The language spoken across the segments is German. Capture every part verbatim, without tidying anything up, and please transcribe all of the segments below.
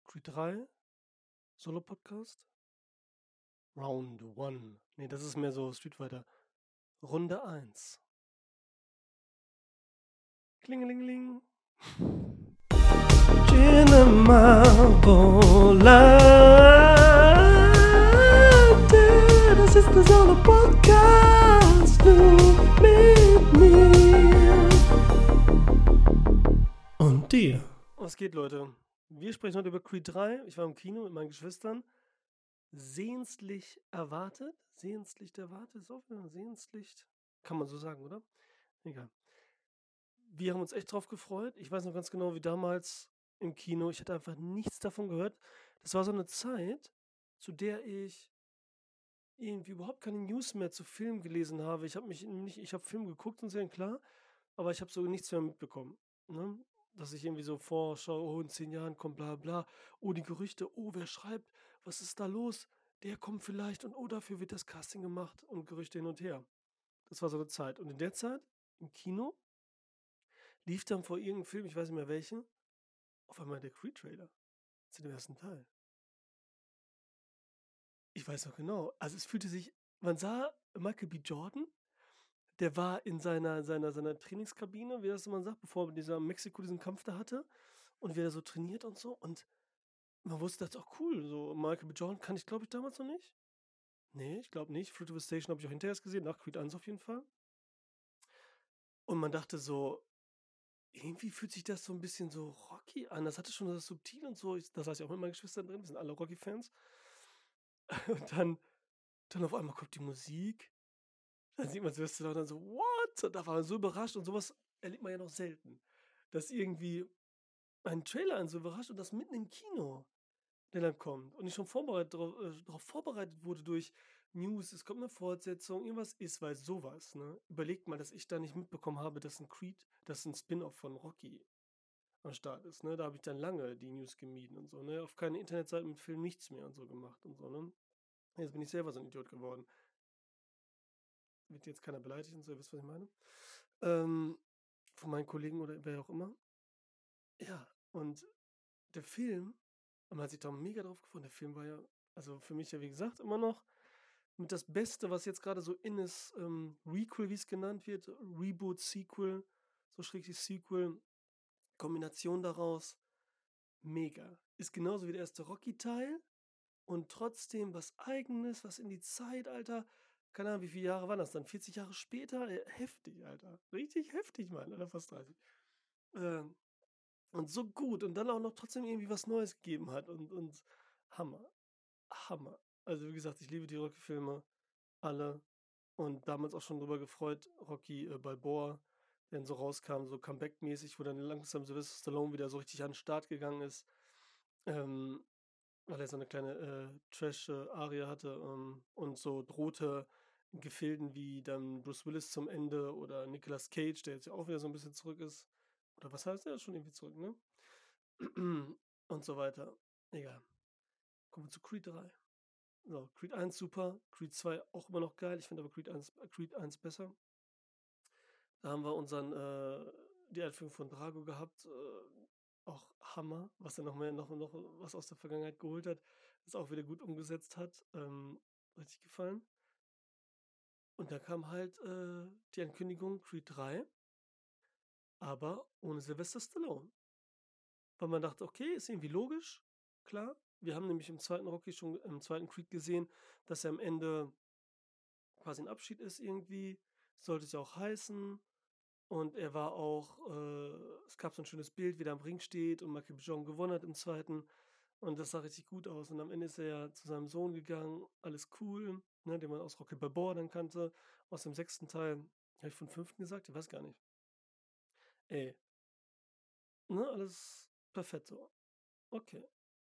Creed drei, Solo-Podcast. Round one. Nee, das ist mehr so Street Fighter. Runde eins. Klingelingeling. Cinema Volante. Das ist der Solo-Podcast. Nur mit mir. Und dir. Was geht, Leute? Wir sprechen heute über Creed drei. Ich war im Kino mit meinen Geschwistern. Sehnslich erwartet. Sehnslicht erwartet. Ist auch wieder Sehnslicht. Kann man so sagen, oder? Egal. Wir haben uns echt drauf gefreut. Ich weiß noch ganz genau, wie damals im Kino. Ich hatte einfach nichts davon gehört. Das war so eine Zeit, zu der ich irgendwie überhaupt keine News mehr zu Filmen gelesen habe. Ich habe mich nicht, ich habe Film geguckt und sehr klar, aber ich habe so nichts mehr mitbekommen. Ne? Dass ich irgendwie so vorschaue, oh, in zehn Jahren kommt bla bla, oh, die Gerüchte, oh, wer schreibt, was ist da los? Der kommt vielleicht und oh, dafür wird das Casting gemacht und Gerüchte hin und her. Das war so eine Zeit. Und in der Zeit, im Kino, lief dann vor irgendeinem Film, ich weiß nicht mehr welchen, auf einmal der Creed-Trailer zu dem ersten Teil. Ich weiß noch genau. Also es fühlte sich, man sah Michael B. Jordan, der war in seiner, seiner, seiner Trainingskabine, wie das man sagt, bevor dieser Mexiko diesen Kampf da hatte und wie er so trainiert und so. Und man wusste, das ist auch cool. So, Michael B. Jordan kann ich, glaube ich, damals noch nicht. Nee, ich glaube nicht. Fruit of the Station habe ich auch hinterher erst gesehen, nach Creed eins auf jeden Fall. Und man dachte so, irgendwie fühlt sich das so ein bisschen so Rocky an. Das hatte schon das subtil und so. Ich, da saß ich auch mit meinen Geschwistern drin, wir sind alle Rocky-Fans. Und dann, dann auf einmal kommt die Musik. Dann sieht man Sylvester und dann so, what? Und da war man so überrascht und sowas erlebt man ja noch selten. Dass irgendwie ein Trailer einen so überrascht und das mitten im Kino, der dann kommt. Und ich schon vorbereitet, darauf, äh, darauf vorbereitet wurde durch News, es kommt eine Fortsetzung, irgendwas ist, weil sowas, ne? Überlegt mal, dass ich da nicht mitbekommen habe, dass ein Creed, dass ein Spin-off von Rocky am Start ist, ne? Da habe ich dann lange die News gemieden und so, ne? Auf keine Internetseiten mit Film nichts mehr und so gemacht und so, ne? Jetzt bin ich selber so ein Idiot geworden. Wird jetzt keiner beleidigt und so, ihr wisst, was ich meine. Ähm, von meinen Kollegen oder wer auch immer. Ja, und der Film, man hat sich da mega drauf gefreut. Der Film war ja, also für mich ja, wie gesagt, immer noch mit das Beste, was jetzt gerade so in ist, ähm, Requel, wie es genannt wird, Reboot, Sequel, so schrägstrich Sequel, Kombination daraus, mega. Ist genauso wie der erste Rocky-Teil und trotzdem was Eigenes, was in die Zeit, Alter, keine Ahnung, wie viele Jahre waren das dann? vierzig Jahre später? Äh, heftig, Alter. Richtig heftig, Mann, oder fast dreißig. Ähm, und so gut und dann auch noch trotzdem irgendwie was Neues gegeben hat und, und Hammer. Hammer. Also wie gesagt, ich liebe die Rocky-Filme, alle. Und damals auch schon drüber gefreut, Rocky äh, Balboa, der dann so rauskam, so Comeback-mäßig, wo dann langsam Sylvester Stallone wieder so richtig an den Start gegangen ist. Ähm, weil er so eine kleine äh, Trash-Arie hatte ähm, und so drohte in Gefilden wie dann Bruce Willis zum Ende oder Nicolas Cage, der jetzt ja auch wieder so ein bisschen zurück ist. Oder was heißt der? Ist schon irgendwie zurück, ne? Und so weiter. Egal. Kommen wir zu Creed drei. So, Creed eins super, Creed zwei auch immer noch geil. Ich finde aber Creed eins, Creed eins besser. Da haben wir unseren, äh, die Einführung von Drago gehabt. Äh, auch Hammer, was er noch mehr, noch, noch was aus der Vergangenheit geholt hat, das auch wieder gut umgesetzt hat. Ähm, richtig gefallen. Und da kam halt äh, die Ankündigung Creed drei, aber ohne Sylvester Stallone. Weil man dachte, okay, ist irgendwie logisch, klar. Wir haben nämlich im zweiten Rocky schon, im zweiten Creed gesehen, dass er am Ende quasi ein Abschied ist irgendwie. Sollte es ja auch heißen. Und er war auch, äh, es gab so ein schönes Bild, wie er am Ring steht und Michael B. Jordan gewonnen hat im zweiten. Und das sah richtig gut aus. Und am Ende ist er ja zu seinem Sohn gegangen. Alles cool, ne, den man aus Rocky Balboa dann kannte. Aus dem sechsten Teil. Habe ich von fünften gesagt? Ich weiß gar nicht. Ey, ne, alles perfekt so. Okay.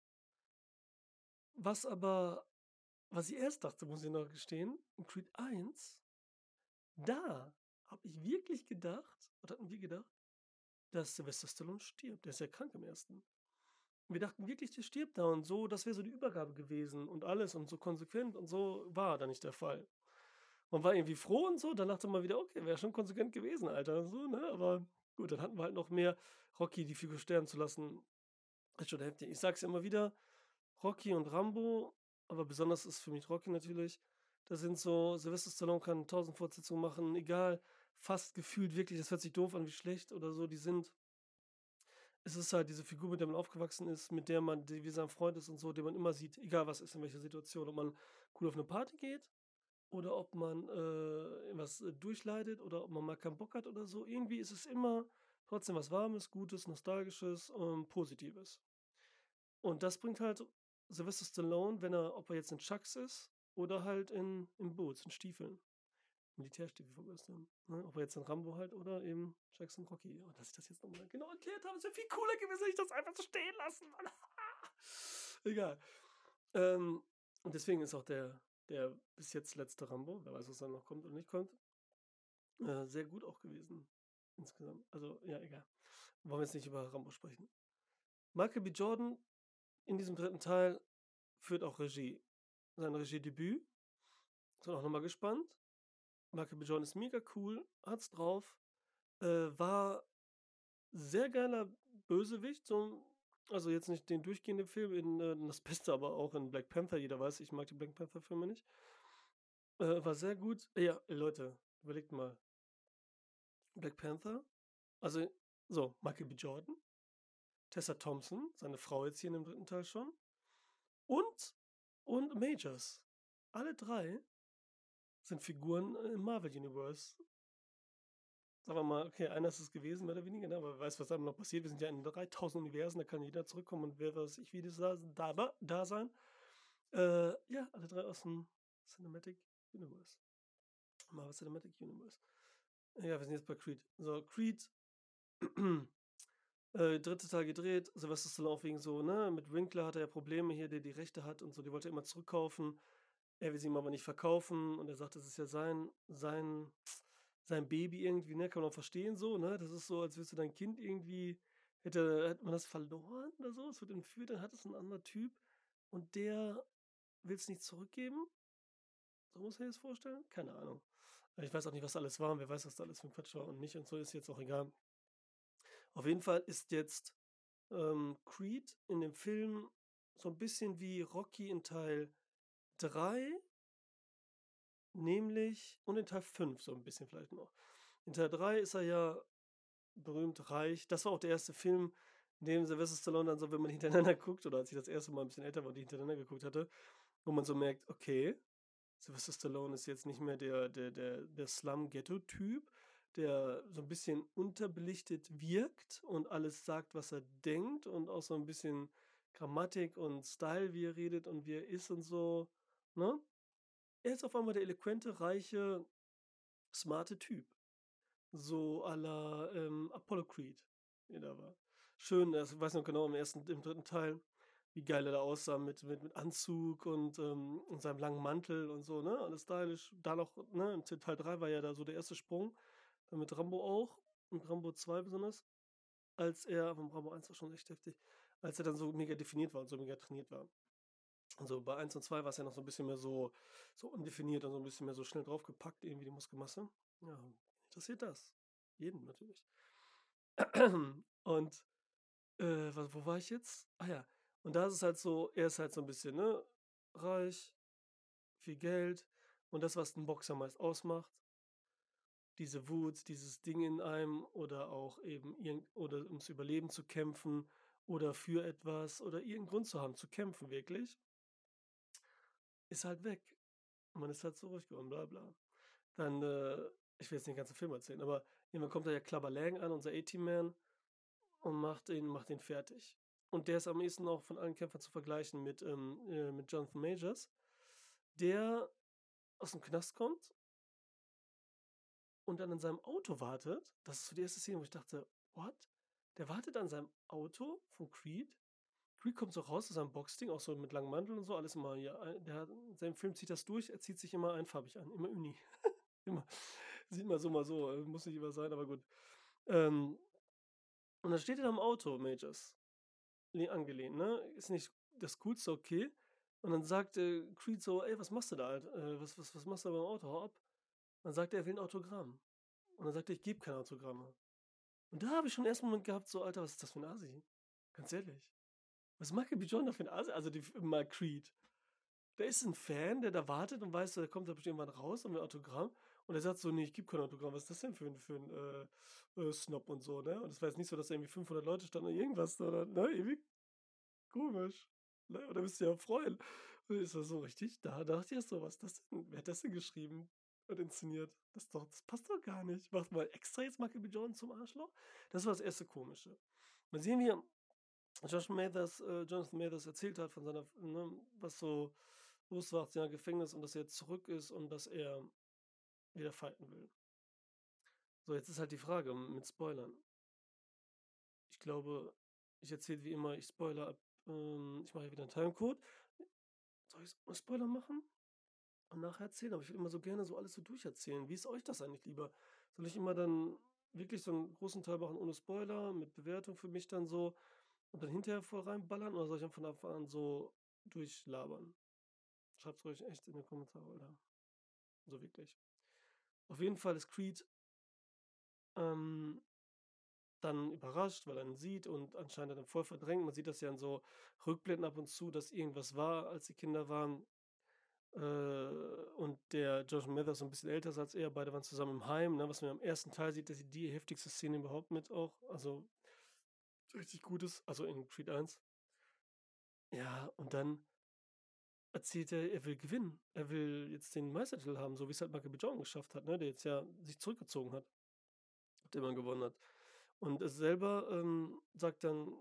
Was aber, was ich erst dachte, muss ich noch gestehen, in Creed eins, da habe ich wirklich gedacht, oder hatten wir gedacht, dass Sylvester Stallone stirbt. Der ist ja krank im ersten. Wir dachten wirklich, der stirbt da und so, das wäre so die Übergabe gewesen und alles und so konsequent und so war da nicht der Fall. Man war irgendwie froh und so, dann dachte man wieder, okay, wäre schon konsequent gewesen, Alter, so, ne, aber gut, dann hatten wir halt noch mehr Rocky die Figur sterben zu lassen, Ist schon heftig. Ich sage es immer wieder, Rocky und Rambo, aber besonders ist für mich Rocky natürlich, das sind so Sylvester Stallone kann tausend Fortsetzungen machen, egal, fast gefühlt wirklich, das hört sich doof an, wie schlecht oder so die sind. Es ist halt diese Figur, mit der man aufgewachsen ist, mit der man die wie sein Freund ist und so, den man immer sieht, egal was ist, in welcher Situation. Ob man cool auf 'ne Party geht oder ob man, äh, irgendwas, äh, durchleidet oder ob man mal keinen Bock hat oder so. Irgendwie ist es immer trotzdem was Warmes, Gutes, Nostalgisches, ähm, Positives. Und das bringt halt Sylvester Stallone, wenn er ob er jetzt in Chucks ist oder halt in in Boots, in Stiefeln, Militärstiefel vom Western, ne? Ob er jetzt in Rambo halt oder eben Chucks in Rocky. Und dass ich das jetzt noch mal genau erklärt habe, es wäre viel cooler gewesen, hätte ich das einfach so stehen lassen, Mann. Egal. Ähm, und deswegen ist auch der der bis jetzt letzte Rambo, wer weiß, was da noch kommt und nicht kommt, äh, sehr gut auch gewesen insgesamt. Also, ja, egal. Wollen wir jetzt nicht über Rambo sprechen. Michael B. Jordan in diesem dritten Teil führt auch Regie. Sein Regiedebüt. Sind auch noch mal gespannt. Michael B. Jordan ist mega cool, hat's drauf, äh, war sehr geiler Bösewicht, so also jetzt nicht den durchgehenden Film in, äh, das Beste aber auch in Black Panther, jeder weiß, ich mag die Black Panther Filme nicht. Äh, war sehr gut. Ja, Leute, überlegt mal. Black Panther, also so, Michael B. Jordan, Tessa Thompson, seine Frau jetzt hier in dem dritten Teil schon und und Majors. Alle drei sind Figuren im Marvel Universe. Sagen wir mal, okay, einer ist es gewesen, mehr oder weniger, ne, aber wer weiß, was da noch passiert. Wir sind ja in dreitausend Universen, da kann jeder zurückkommen und wer weiß ich, wie das da da wa da sein. Äh, ja, alle drei aus dem Cinematic Universe. Marvel Cinematic Universe. Ja, wir sind jetzt bei Creed. So, Creed, äh, dritte Teil gedreht, Sylvester Stallone auch wegen so, ne, mit Winkler hat er ja Probleme hier, der die Rechte hat und so, die wollte er immer zurückkaufen. Er will sie ihm aber nicht verkaufen und er sagt, das ist ja sein sein sein Baby irgendwie, ne? Kann man auch verstehen so, ne? Das ist so, als würdest du dein Kind irgendwie hätte hätte man das verloren oder so. Es wird entführt, dann hat es 'n anderer Typ und der will's nicht zurückgeben? So muss ich mir das vorstellen? Keine Ahnung. Ich weiß auch nicht, was alles war und wer weiß, was da alles für 'n Quatsch war und nicht und so, ist jetzt auch egal. Auf jeden Fall ist jetzt, ähm, Creed in dem Film so 'n bisschen wie Rocky in Teil drei nämlich und in Teil fünf so 'n bisschen vielleicht noch. In Teil drei ist er ja berühmt reich. Das war auch der erste Film, in dem Sylvester Stallone dann so, wenn man hintereinander guckt oder als ich das erste Mal 'n bisschen älter war und die hintereinander geguckt hatte, wo man so merkt, okay, Sylvester Stallone ist jetzt nicht mehr der der der der Slum-Ghetto-Typ, der so 'n bisschen unterbelichtet wirkt und alles sagt, was er denkt und auch so 'n bisschen Grammatik und Style, wie er redet und wie er ist und so, ne? Er ist auf einmal der eloquente, reiche, smarte Typ. So à la, ähm, Apollo Creed, wie er da war. Schön, das ich weiß noch genau im ersten im dritten Teil, wie geil er da aussah mit mit mit Anzug und, ähm und seinem langen Mantel und so, ne? Alles stylisch. Da noch, ne, in T Teil drei war ja da so der erste Sprung, dann mit Rambo auch und Rambo zwei besonders, als er aber Rambo eins war schon echt heftig, als er dann so mega definiert war und so mega trainiert war. Also, bei eins und zwei war's ja noch so 'n bisschen mehr so so undefiniert und so 'n bisschen mehr so schnell draufgepackt, irgendwie die Muskelmasse. Ja, interessiert das. Jeden natürlich. Und, äh, wa wo war ich jetzt? Ah ja, und da ist es halt so, er ist halt so 'n bisschen, ne, reich, viel Geld und das, was 'n Boxer meist ausmacht diese Wut, dieses Ding in einem oder auch eben irgend oder ums Überleben zu kämpfen oder für etwas oder irgend 'n Grund zu haben, zu kämpfen wirklich ist halt weg. Und man ist halt so ruhig geworden, bla bla. Dann, äh ich will jetzt nicht den ganzen Film erzählen, aber irgendwann kommt da ja Clubber Lang an, unser A-Team-Man und macht ihn macht ihn fertig. Und der ist am ehesten auch von allen Kämpfern zu vergleichen mit, ähm, äh mit Jonathan Majors, der aus'm Knast kommt und dann in seinem Auto wartet. Das ist so die erste Szene, wo ich dachte: „What?“ Der wartet an seinem Auto von Creed. Creed kommt so raus aus seinem Boxding, auch so mit langem Mantel und so, alles immer ja, ein der hat in seinem Film zieht das durch, er zieht sich immer einfarbig an, immer Uni. Immer. Sieht mal so, mal so, äh, muss nicht immer sein, aber gut. Ähm, und dann steht er da im Auto, Majors, le angelehnt, ne? Ist nicht das Coolste, okay. Und dann sagt, äh, Creed so: „Ey, was machst du da, Alt äh, was was was machst du da beim Auto? Hau ab.“ Dann sagt er, er will 'n Autogramm. Und dann sagt er: „Ich gebe keine Autogramme.“ Und da habe ich schon erst 'n Moment gehabt, so: „Alter, was ist das für 'n Assi?“ Ganz ehrlich. Was Michael B. Jordan da für 'n Asi also die F mal Creed. Da ist 'n Fan, der da wartet und weiß, der kommt da bestimmt irgendwann raus und will Autogramm und er sagt so: „Ne, ich gebe kein Autogramm. Was ist das denn für 'n für 'n, äh, äh, Snob und so“, ne? Und es war jetzt nicht so, dass da irgendwie fünfhundert Leute standen oder irgendwas, sondern, ne, irgendwie komisch, ne? Und er müsste ja freuen. Und ist das so richtig da dachte ich erst so: „Was ist das denn? Wer hat das denn geschrieben und inszeniert? Das ist doch das passt doch gar nicht. Macht mal extra jetzt Michael B. Jordan zum Arschloch?“ Das war das erste Komische. Mal sehen, wie Josh Mathers äh, Jonathan Mathers erzählt hat von seiner ne, was so los war, acht Gefängnis und dass er jetzt zurück ist und dass er wieder fighten will. So, jetzt ist halt die Frage m mit Spoilern. Ich glaube, ich erzähle wie immer, ich spoilere ab ähm, ich mache hier wieder 'n Timecode. Soll ich S Spoiler machen und nachher erzählen? Aber ich will immer so gerne so alles so durcherzählen. Wie ist euch das eigentlich lieber? Soll ich immer dann wirklich so 'n großen Teil machen ohne Spoiler, mit Bewertung für mich dann so und dann hinterher voll reinballern oder soll ich dann von Anfang an so durchlabern? Schreibt's ruhig echt in die Kommentare, oder so wirklich. Auf jeden Fall ist Creed ähm, dann überrascht, weil er ihn sieht und anscheinend hat er voll verdrängt. Man sieht das ja in so Rückblenden ab und zu, dass irgendwas war, als sie Kinder waren, äh, und der Josh Mathers so 'n bisschen älter ist als er. Beide waren zusammen im Heim, ne, was man im ersten Teil sieht, das ist die heftigste Szene überhaupt mit auch, also richtig gut ist, also in Creed eins. Ja, und dann erzählt er, er will gewinnen. Er will jetzt den Meistertitel haben, so wie's halt Michael B. Jordan geschafft hat, ne, der jetzt ja sich zurückgezogen hat, nachdem er gewonnen hat. Und er selber, ähm, sagt dann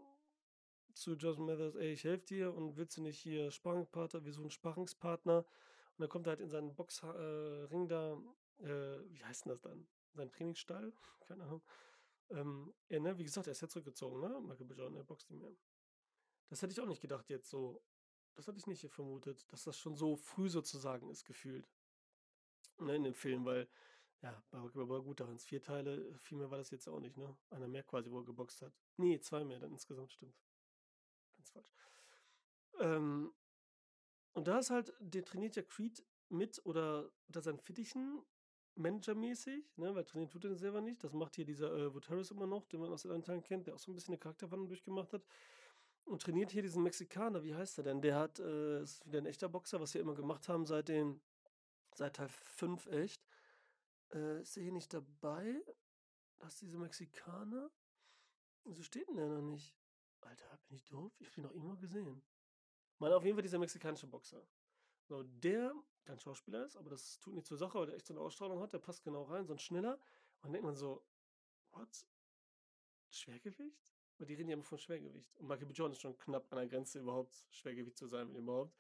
zu Josh Mathers: „Ey, ich helfe dir und willst du nicht hier Sparringpartner wir suchen Sparringspartner.“ Und dann kommt er halt in seinen Boxha äh, Ring da, äh, wie heißt 'n das dann? Sein Trainingsstall? Keine Ahnung. Ähm, ja, ne, wie gesagt, er ist ja zurückgezogen, ne, Michael B. Jordan, er boxt nicht mehr. Das hätte ich auch nicht gedacht jetzt so. Das hatte ich nicht, äh, vermutet, dass das schon so früh sozusagen ist gefühlt ne, in dem Film, weil ja, bei Rocky Balboa gut, da waren's vier Teile, viel mehr war das jetzt auch nicht, ne? Einer mehr quasi, wo er geboxt hat. Ne, zwei mehr dann insgesamt, stimmt. Ganz falsch. Ähm, und da ist halt der trainiert ja Creed mit oder unter seinen Fittichen, managermäßig, ne, weil trainieren tut er selber nicht. Das macht hier dieser, äh, Wood Harris immer noch, den man aus den anderen Teilen kennt, der auch so 'n bisschen 'ne Charakterwandlung durchgemacht hat und trainiert hier diesen Mexikaner. Wie heißt der denn? Der hat äh, ist wieder 'n echter Boxer, was sie immer gemacht haben seit den seit Teil fünf echt. Äh, ist der hier nicht dabei? Das ist dieser Mexikaner? Wieso steht 'n der da nicht? Alter, bin ich doof? Ich habe ihn doch irgendwo gesehen. Mal auf jeden Fall dieser mexikanische Boxer. So, der kein Schauspieler ist, aber das tut nichts zur Sache, weil der echt so 'ne Ausstrahlung hat. Der passt genau rein, so 'n Schneller. Und denkt man so: „What?“ Schwergewicht? Weil die reden ja immer von Schwergewicht. Und Michael B. Jordan ist schon knapp an der Grenze, überhaupt Schwergewicht zu sein, wenn überhaupt.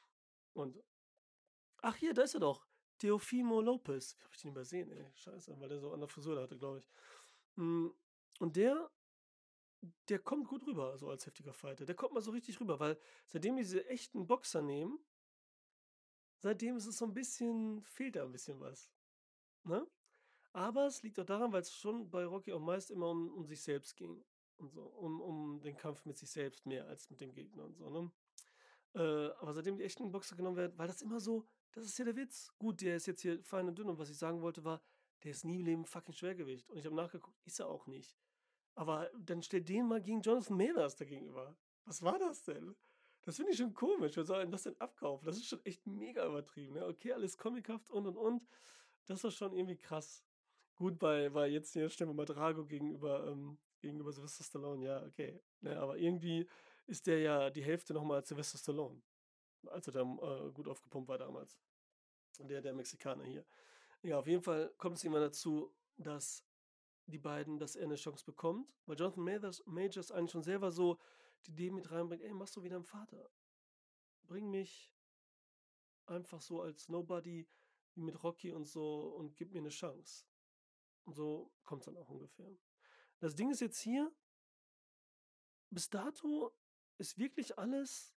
Und ach hier, da ist er doch. Teofimo Lopez. Wie habe ich den übersehen, ey? Scheiße, weil der so andere Frisur da hatte, glaube ich. Hm, und der der kommt gut rüber, so als heftiger Fighter. Der kommt mal so richtig rüber, weil seitdem die diese echten Boxer nehmen seitdem ist es so 'n bisschen fehlt da 'n bisschen was, ne? Aber es liegt auch daran, weil's schon bei Rocky auch meist immer um um sich selbst ging und so, um um den Kampf mit sich selbst mehr als mit dem Gegner und so, ne? Äh, aber seitdem die echten Boxer genommen werden weil das immer so das ist ja der Witz. Gut, der ist jetzt hier fein und dünn und was ich sagen wollte, war, der ist nie im Leben fucking Schwergewicht. Und ich habe nachgeguckt, ist er auch nicht. Aber dann stell den mal gegen Jonathan Mathers da gegenüber. Was war das denn? Das finde ich schon komisch. Wer soll einem das denn abkaufen? Das ist schon echt mega übertrieben, ne? Okay, alles comichaft und, und, und. Das ist schon irgendwie krass. Gut, bei bei jetzt hier stellen wir mal Drago gegenüber ähm, gegenüber Sylvester Stallone, ja, okay, ne? Aber irgendwie ist der ja die Hälfte noch mal als Sylvester Stallone, als er da, äh, gut aufgepumpt war damals. Der der Mexikaner hier. Ja, auf jeden Fall kommt es irgendwann dazu, dass die beiden dass er 'ne Chance bekommt, weil Jonathan Mathers Majors eigentlich schon selber so die Idee mit reinbringt: „Ey, mach so wie dein Vater. Bring mich einfach so als Nobody mit Rocky und so und gib mir 'ne Chance.“ Und so kommt's dann auch ungefähr. Das Ding ist jetzt hier bis dato ist wirklich alles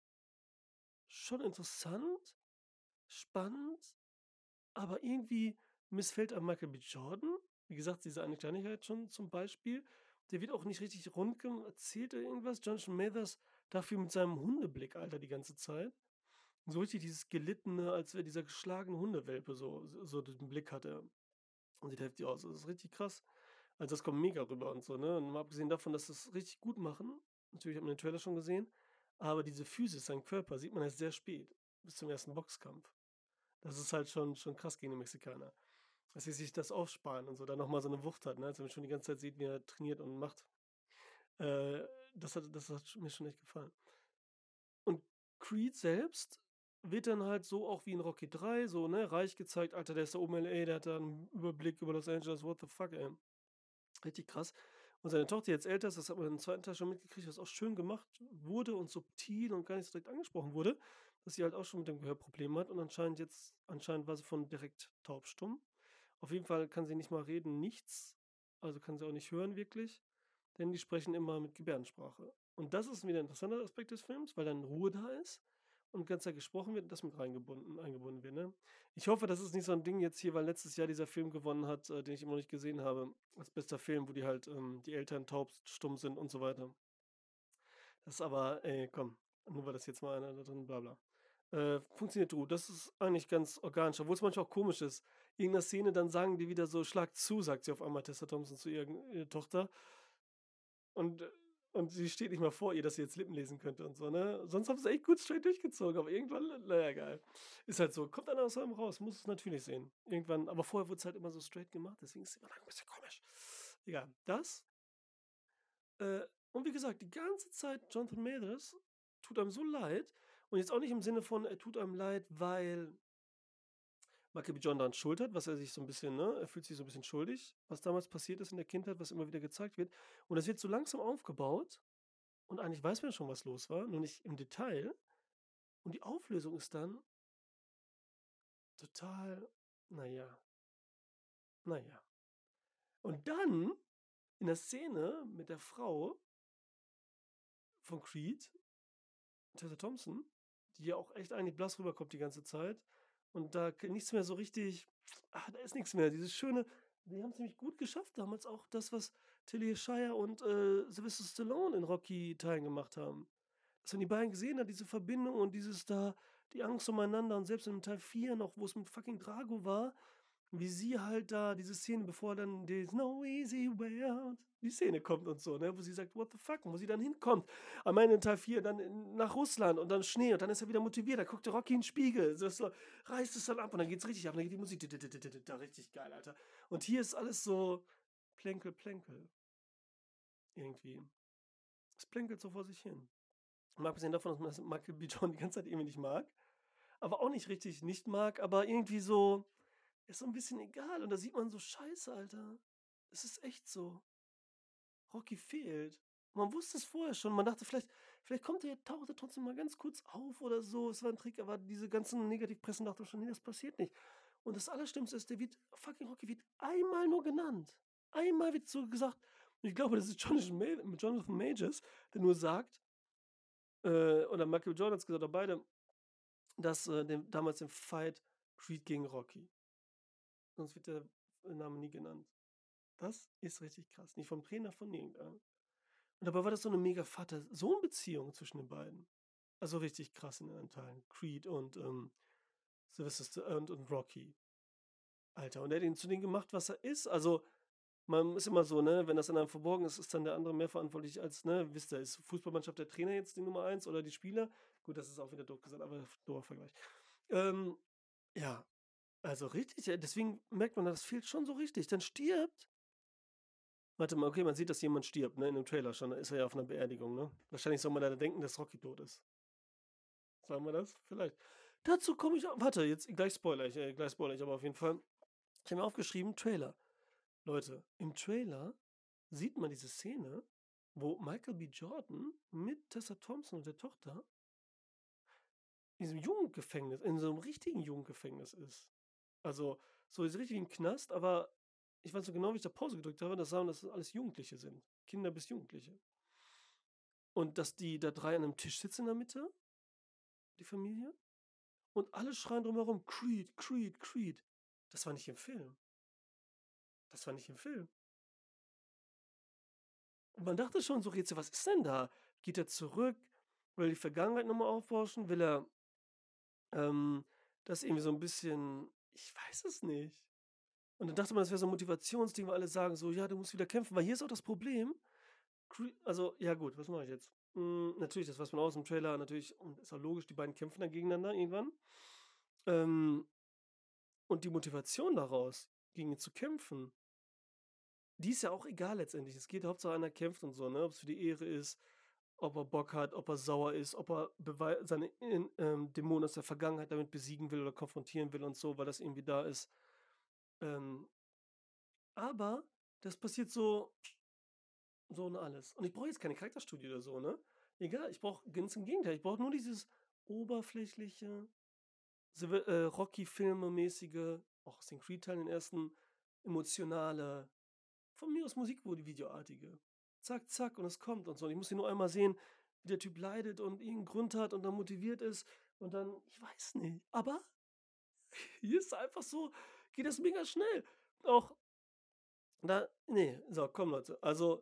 schon interessant, spannend, aber irgendwie missfällt einem Michael B. Jordan. Wie gesagt, diese eine Kleinigkeit schon zum Beispiel. Der wird auch nicht richtig rundum erzählt oder irgendwas. Jonathan Mathers dafür mit seinem Hundeblick, Alter, die ganze Zeit. So richtig dieses Gelittene, als wäre dieser geschlagene Hundewelpe so so so diesen Blick hat er. Und sieht heftig aus. Das ist richtig krass. Also, das kommt mega rüber und so, ne? Und mal abgesehen davon, dass sie's richtig gut machen. Natürlich hat man den Trailer schon gesehen. aber diese Physis, sein Körper, sieht man erst sehr spät, bis zum ersten Boxkampf. Das ist halt schon schon krass gegen den Mexikaner, dass sie sich das aufsparen und so, dann noch mal so 'ne Wucht hat, ne? Als man schon die ganze Zeit sieht, wie er trainiert und macht. Äh, das hat das hat sch mir schon echt gefallen. Und Creed selbst wird dann halt so auch wie in Rocky drei so, ne, reich gezeigt. Alter, der ist da oben in L A, der hat da 'n Überblick über Los Angeles, what the fuck, ey. Richtig krass. Und seine Tochter, die jetzt älter ist, das hat man im zweiten Teil schon mitgekriegt, was auch schön gemacht wurde und subtil und gar nicht so direkt angesprochen wurde, dass sie halt auch schon mit dem Gehörproblem hat und anscheinend jetzt anscheinend war sie von direkt taubstumm. Auf jeden Fall kann sie nicht mal reden, nichts, also kann sie auch nicht hören wirklich, denn die sprechen immer mit Gebärdensprache. Und das ist wieder 'n interessanter Aspekt des Films, weil dann Ruhe da ist und die ganze Zeit gesprochen wird und das mit reingebunden eingebunden wird, ne? Ich hoffe, das ist nicht so 'n Ding jetzt hier, weil letztes Jahr dieser Film gewonnen hat, äh, den ich immer noch nicht gesehen habe, als bester Film, wo die halt, ähm die Eltern taubstumm sind und so weiter. Das ist aber ey, komm, nur weil das jetzt mal einer da drin bla bla. Äh, funktioniert gut. Das ist eigentlich ganz organisch, obwohl's manchmal auch komisch ist. In 'ner Szene, dann sagen die wieder so: „Schlag zu“, sagt sie auf einmal Tessa Thompson zu ihren ihrer Tochter. Und äh, und sie steht nicht mal vor ihr, dass sie jetzt Lippen lesen könnte und so, ne? Sonst haben sie's echt gut straight durchgezogen, aber irgendwann, na ja, egal. Ist halt so, kommt einer aus einem raus, muss es natürlich sehen. Irgendwann aber vorher wurd's halt immer so straight gemacht, deswegen ist es immer noch 'n bisschen komisch. Egal, das äh, und wie gesagt, die ganze Zeit Jonathan Majors tut einem so leid und jetzt auch nicht im Sinne von, er tut einem leid, weil Michael B. Jordan daran Schuld hat, was er sich so 'n bisschen, ne er fühlt sich so 'n bisschen schuldig, was damals passiert ist in der Kindheit, was immer wieder gezeigt wird. Und das wird so langsam aufgebaut und eigentlich weiß man ja schon, was los war, nur nicht im Detail. Und die Auflösung ist dann total, na ja na ja. Und dann in der Szene mit der Frau von Creed Tessa Thompson, die ja auch echt eigentlich blass rüberkommt die ganze Zeit und da k nichts mehr so richtig ah, da ist nix mehr. Dieses schöne die haben's nämlich gut geschafft damals auch das, was Talia Shire und, äh, Sylvester Stallone in Rocky-Teilen gemacht haben. Dass man die beiden gesehen hat, diese Verbindung und dieses da die Angst umeinander und selbst in Teil vier noch, wo's mit fucking Drago war, wie sie halt da diese Szene, bevor dann „There's no easy way out“ die Szene kommt und so, ne, wo sie sagt: „What the fuck?“ Und wo sie dann hinkommt. Am Ende in Teil vier dann in nach Russland und dann Schnee und dann ist er wieder motiviert. Da guckt der Rocky in 'n Spiegel, so so reißt es dann ab und dann geht's richtig ab. Und dann geht die Musik da richtig geil, Alter. Und hier ist alles so Plänkel-Plänkel. Irgendwie. Es plänkelt so vor sich hin. Mal abgesehen davon, dass man das Michael B. Jordan die ganze Zeit irgendwie nicht mag, aber auch nicht richtig nicht mag, aber irgendwie so ist so 'n bisschen egal und da sieht man so: „Scheiße, Alter, es ist echt so.“ Rocky fehlt. Man wusste es vorher schon. Man dachte vielleicht vielleicht kommt er taucht er trotzdem mal ganz kurz auf oder so. Es war 'n Trick, aber diese ganzen Negativpressen dachten schon: „Ne, das passiert nicht.“ Und das Allerschlimmste ist, der wird fucking Rocky wird einmal nur genannt. Einmal wird so gesagt und ich glaube, das ist Jonathan Ma Jonathan Majors, der nur sagt äh, oder Michael B. Jordan hat's gesagt oder beide, dass, äh, den damals im Fight Creed gegen Rocky. Sonst wird der Name nie genannt. Das ist richtig krass. Nicht vom Trainer, von irgendeinem. Und dabei war das so 'ne mega Vater-Sohn-Beziehung zwischen den beiden. Also, richtig krass in anderen Teilen. Creed und, ähm, Sylvester Sta und und Rocky. Alter, und er hat ihn zu dem gemacht, was er ist. Also, man ist immer so, ne, wenn das in einem verborgen ist, ist dann der andere mehr verantwortlich als ne, wisst ihr, ist Fußballmannschaft der Trainer jetzt die Nummer eins oder die Spieler? Gut, das ist auch wieder doof gesagt, aber f doofer Vergleich. Ähm, ja, also richtig, ja, deswegen merkt man, das fehlt schon so richtig. Dann stirbt warte mal, okay, man sieht, dass jemand stirbt, ne, in dem Trailer schon. Da ist er ja auf 'ner Beerdigung, ne? Wahrscheinlich soll man da denken, dass Rocky tot ist. Sagen wir das? Vielleicht. Dazu komme ich auch warte, jetzt gleich spoilere ich, äh, gleich spoilere ich aber auf jeden Fall. Ich habe mir aufgeschrieben, Trailer. Leute, im Trailer sieht man diese Szene, wo Michael B. Jordan mit Tessa Thompson und der Tochter in diesem Jugendgefängnis in so 'nem richtigen Jugendgefängnis ist. Also, so ist richtig wie 'n Knast, aber ich weiß noch genau, wie ich da Pause gedrückt habe, dass sagen, dass das alles Jugendliche sind. Kinder bis Jugendliche. Und dass die da drei an 'nem Tisch sitzen in der Mitte die Familie, und alle schreien drumherum: „Creed, Creed, Creed.“ Das war nicht im Film. Das war nicht im Film. Und man dachte schon so: „Rätsel, was ist denn da?“ Geht er zurück? Will er die Vergangenheit noch mal aufforschen? Will er ähm, das irgendwie so 'n bisschen ich weiß es nicht. Und dann dachte man, das wäre so 'n Motivationsding, weil alle sagen so: „Ja, du musst wieder kämpfen.“ Weil hier ist auch das Problem, Cre also, ja gut, was mache ich jetzt? Hm, natürlich, das weiß man auch aus'm Trailer natürlich und ist auch logisch, die beiden kämpfen dann gegeneinander irgendwann. Ähm, und die Motivation daraus, gegen ihn zu kämpfen, die ist ja auch egal letztendlich. Es geht Hauptsache einer kämpft und so, ne? Ob's für die Ehre ist, ob er Bock hat, ob er sauer ist, ob er bewei seine in ähm, Dämonen aus der Vergangenheit damit besiegen will oder konfrontieren will und so, weil das irgendwie da ist. Ähm, aber das passiert so so ohne alles. Und ich brauche jetzt keine Charakterstudie oder so, ne? Egal, ich brauche ganz im Gegenteil, ich brauche nur dieses oberflächliche, Silve äh, Rocky-Filme-mäßige, auch aus den Creed-Teilen, den ersten, emotionale, von mir aus Musikvideoartige. Zack, zack und es kommt und so. Ich muss ihn nur einmal sehen, wie der Typ leidet und irgend 'n Grund hat und dann motiviert ist und dann ich weiß nicht, aber hier ist einfach so geht das mega schnell. Auch da ne, so, komm Leute, also,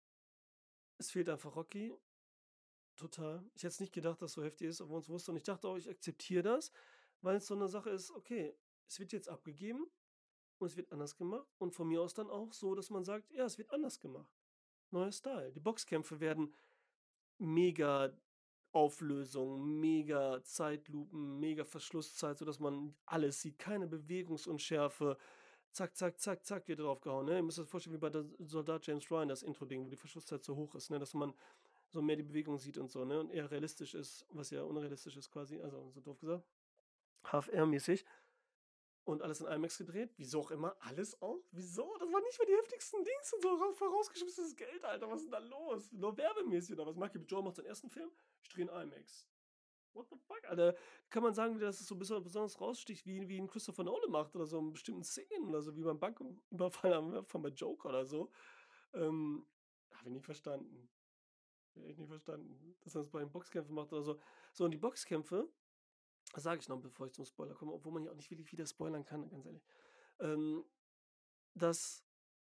es fehlt einfach Rocky, total. Ich hätte es nicht gedacht, dass so heftig ist, obwohl man's wusste und ich dachte auch, ich akzeptiere das, weil es so 'ne Sache ist, okay, es wird jetzt abgegeben und es wird anders gemacht und von mir aus dann auch so, dass man sagt: „Ja, es wird anders gemacht.“ Neuer Style. Die Boxkämpfe werden mega Auflösung, mega Zeitlupen, mega Verschlusszeit, sodass man alles sieht, keine Bewegungsunschärfe. Zack, zack, zack, zack, wird draufgehauen, ne? Ihr müsst euch das vorstellen wie bei der Soldat James Ryan, das Intro-Ding, wo die Verschlusszeit so hoch ist, ne, dass man so mehr die Bewegung sieht und so, ne, und eher realistisch ist, was ja unrealistisch ist quasi, also so doof gesagt, H F R-mäßig und alles in IMAX gedreht. Wieso auch immer, alles auch? Wieso? Das waren nicht mal die heftigsten Dings und so ra vorausgeschmissenes Geld, Alter. Was ist denn da los? Nur werbemäßig oder was? Michael B. Jordan macht seinen ersten Film, ich drehe in IMAX. What the fuck, Alter? Kann man sagen, dass es so beso besonders raussticht, wie wie 'n Christopher Nolan macht oder so in bestimmten Szenen oder so, wie beim Banküberfall am von bei Joker oder so. Ähm, habe ich nicht verstanden. Habe ich echt nicht verstanden, dass er das bei den Boxkämpfen macht oder so. So und die Boxkämpfe, das sage ich noch, bevor ich zum Spoiler komme, obwohl man ja auch nicht wirklich wieder spoilern kann, ganz ehrlich. Ähm, dass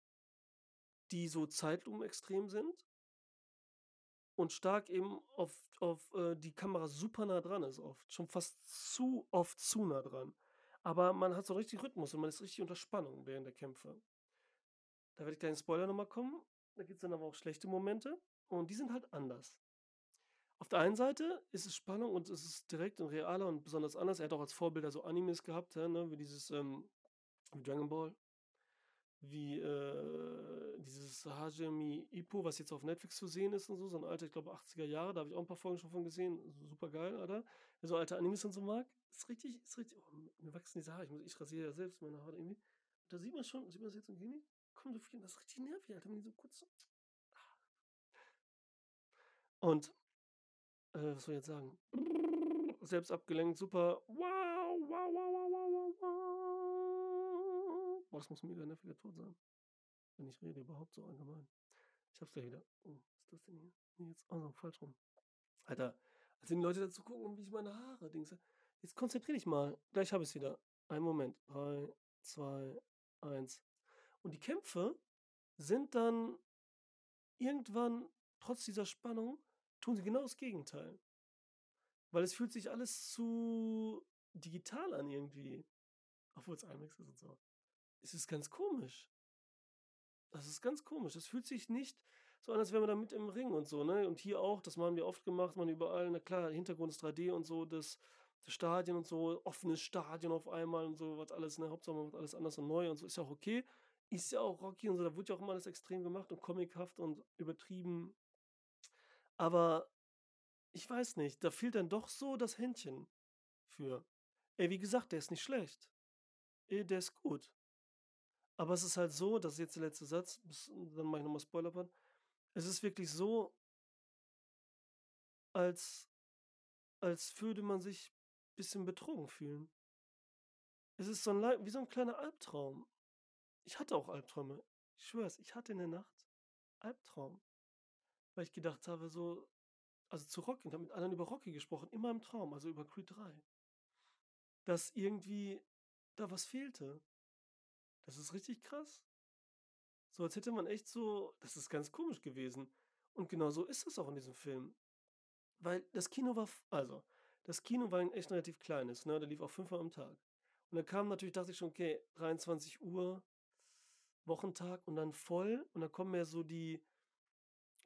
die so Zeitlupen extrem sind und stark eben auf auf, äh, die Kamera super nah dran ist oft, schon fast zu oft zu nah dran. Aber man hat so richtig Rhythmus und man ist richtig unter Spannung während der Kämpfe. Da werde ich gleich in Spoiler noch mal kommen. Da gibt's dann aber auch schlechte Momente und die sind halt anders. Auf der einen Seite ist es Spannung und es ist direkt und realer und besonders anders. Er hat auch als Vorbilder so Animes gehabt, ja, ne, wie dieses, ähm, wie Dragon Ball, wie, äh, dieses Hajime Ippo, was jetzt auf Netflix zu sehen ist und so, so 'n alter, ich glaube achtziger Jahre, da habe ich auch 'n paar Folgen schon von gesehen. Super geil, Alter. Wer so alte Animes und so mag, ist richtig ist richtig oh, mir wachsen diese Haare. Ich muss ich rasiere ja selbst meine Haare irgendwie. Da sieht man schon sieht man das jetzt im Genie? Kommen so viele das ist richtig nervig, Alter, wenn die so kurz so und, äh, was soll ich jetzt sagen? Selbst abgelenkt, super. Wow, wow, wow, wow, wow, wow, wow. Boah, das muss 'n mega nerviger Ton sein, wenn ich rede überhaupt so allgemein. Ich habe es gleich wieder. Oh, was ist das denn hier? Ne, jetzt oh, falsch rum. Alter, als wenn die Leute dazu gucken, wie ich meine Haare dingse. Jetzt konzentrier dich mal. Gleich habe ich's wieder. Einen Moment. Drei, zwei, eins. Und die Kämpfe sind dann irgendwann, trotz dieser Spannung, tun sie genau das Gegenteil. Weil es fühlt sich alles zu digital an irgendwie, obwohl's IMAX ist und so. Es ist ganz komisch. Das ist ganz komisch. Es fühlt sich nicht so an, als wäre man da mit im Ring und so, ne? Und hier auch, das haben wir oft gemacht, man überall, na klar, Hintergrund ist drei D und so, das das Stadion und so, offenes Stadion auf einmal und so was alles, ne? Hauptsache man macht alles anders und neu und so, ist ja auch okay. Ist ja auch Rocky und so, da wurde ja auch immer alles extrem gemacht und comichaft und übertrieben. Aber ich weiß nicht, da fehlt dann doch so das Händchen für. Ey, wie gesagt, der ist nicht schlecht. Äh, der ist gut. Aber es ist halt so, das ist jetzt der letzte Satz, bis dann mache ich noch mal Spoilerpart. Es ist wirklich so, als als würde man sich bisschen betrogen fühlen. Es ist so 'n lei wie so 'n kleiner Albtraum. Ich hatte auch Albträume. Ich schwöre es, ich hatte in der Nacht Albtraum, weil ich gedacht habe so also zu Rocky und habe mit anderen über Rocky gesprochen, in meinem Traum, also über Creed drei, dass irgendwie da was fehlte. Das ist richtig krass. So als hätte man echt so das ist ganz komisch gewesen. Und genau so ist es auch in diesem Film. Weil das Kino war v also, das Kino war 'n echt 'n relativ kleines, ne? Der lief auch fünfmal am Tag. Und dann kam natürlich dachte ich schon: „Okay, dreiundzwanzig Uhr Wochentag und dann voll.“ Und dann kommen ja so die